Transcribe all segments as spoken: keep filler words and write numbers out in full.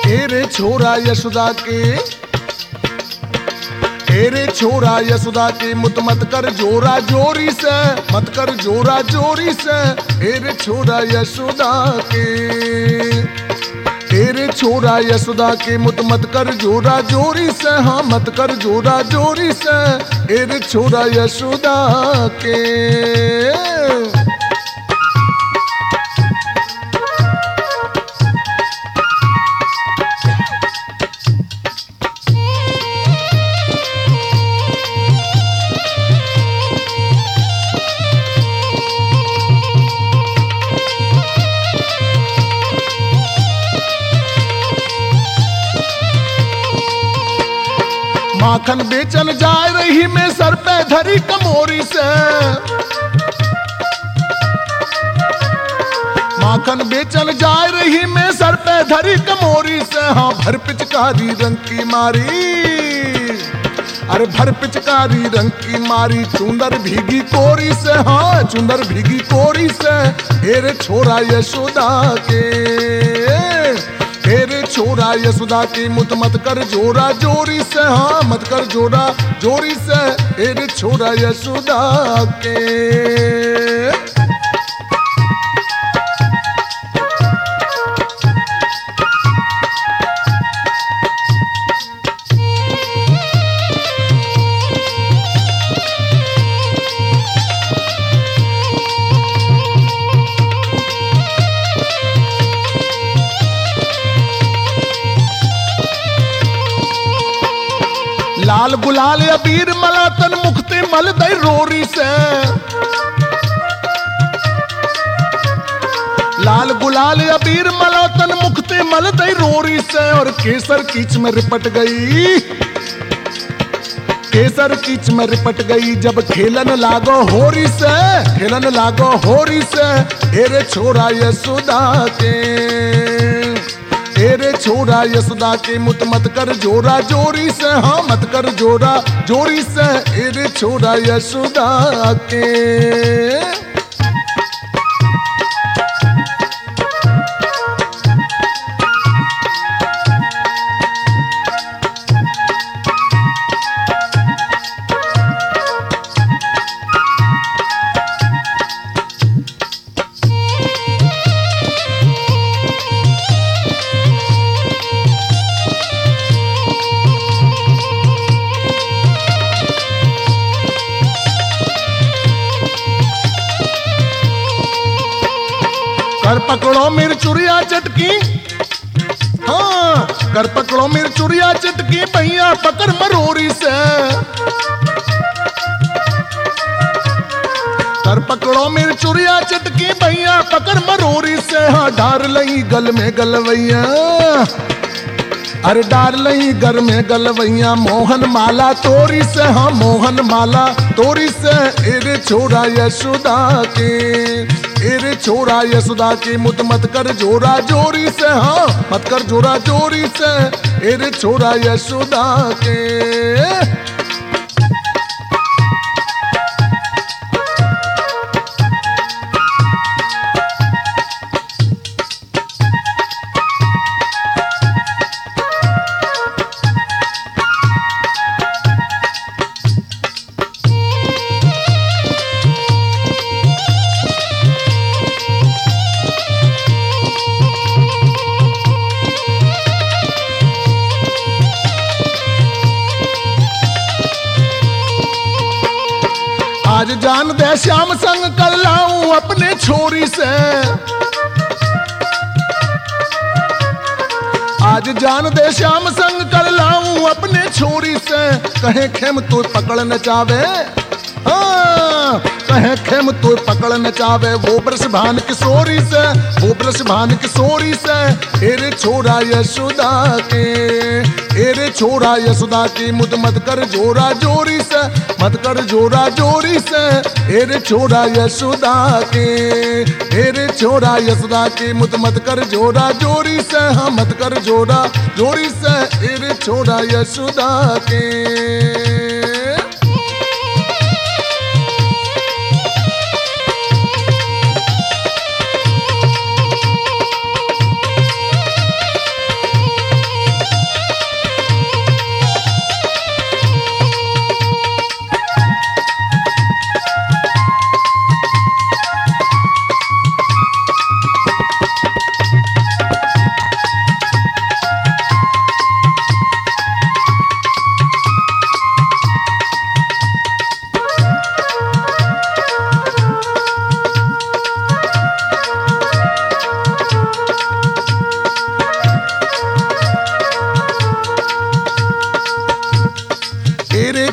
एरे छोरा यशोदा के, एरे छोरा यशोदा के मुत मत कर जोरा जोरी से, मत कर जोरा जोरी से, एरे छोरा यशोदा के, एरे छोरा यशोदा के मुत मत कर जोरा जोरी से, हाँ मत कर जोरा जोरी से, एरे छोरा यशोदा के। माखन बेचन जाए रही मैं सर पे धरी कमोरी से, माखन बेचन जाए रही मैं सर पे धरी कमोरी से, हाँ भर पिचकारी रंग की मारी, अरे भर पिचकारी रंग की मारी, चुंदर भीगी कोरी से, हाँ चुंदर भीगी कोरी से, एरे छोरा यशोदा के, एरे छोरा यशोदा के मुत मत कर जोरा जोरी से, हाँ मत कर जोरा जोरी से, एरे छोरा यशोदा के। लाल गुलाल अबीर मला तन मुक्ति मल दई रोरी से, लाल गुलाल अबीर मला तन मुक्ति मल दई रोरी से, और केसर कीच में रिपट गई, केसर कीच में रिपट गई, जब खेलन लागो होरी से, खेलन लागो होरी से, एरे छोरा यशोदा के, एरे छोरा यशोदा के मुत मत कर जोरा जोरी से, हाँ मत कर जोरा जोरी से, एरे छोरा यशोदा के। कर पकड़ो मेरी चुरिया चटकी, हाँ कर पकड़ो मेरी चुरिया चटकी, भैया पकड़ मरोरी से, कर पकड़ो मेरी चुरिया चटकी, भैया पकड़ मरोरी से, हाँ डार लई गल में गलवैया, अरे डार लई घर में गलवैया, मोहन माला तोरी से, हाँ मोहन माला तोरी से, एरे छोरा यशोदा के, एरे छोरा यशोदा के मुत मत कर जोरा जोरी से, हाँ मत कर जोरा जोरी से, एरे छोरा यशोदा के। आज जान दे श्याम संग कर लाऊं अपने छोरी से, आज जान दे श्याम संग कर लाऊं अपने छोरी से, कहे खेम तो पकड़ न चावे, हाँ कहे खेम तो पकड़ न चावे, वो ब्रश भान किशोरी से, वो ब्रश भान किशोरी से, एरे छोरा यशोदा के, एरे छोरा यशोदा की मुद मत कर जोरा जोरी से, मत कर जोरा जोरी से, एरे छोरा यशोदा के, एरे छोरा यशोदा की मुद मत कर जोरा जोरी से, हाँ मत कर जोरा जोरी से, एरे छोरा यशोदा के।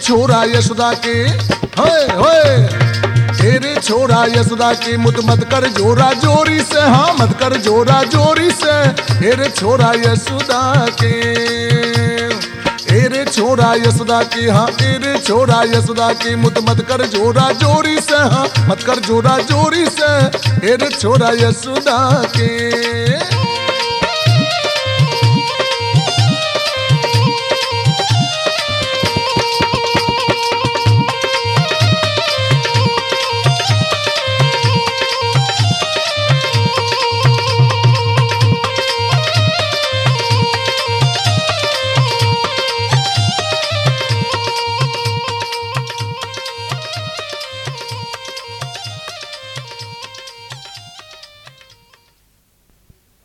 छोरा यशोदा के, होए होए तेरे छोरा यशोदा के मुत मत कर जोरा जोरी से, हाँ मत कर जोरा जोरी से तेरे छोरा यशोदा के, तेरे छोरा यशोदा की, हाँ तेरे छोरा यशोदा की मुत मत कर जोरा जोरी से, हाँ मत कर जोरा जोरी से तेरे छोरा यशोदा के।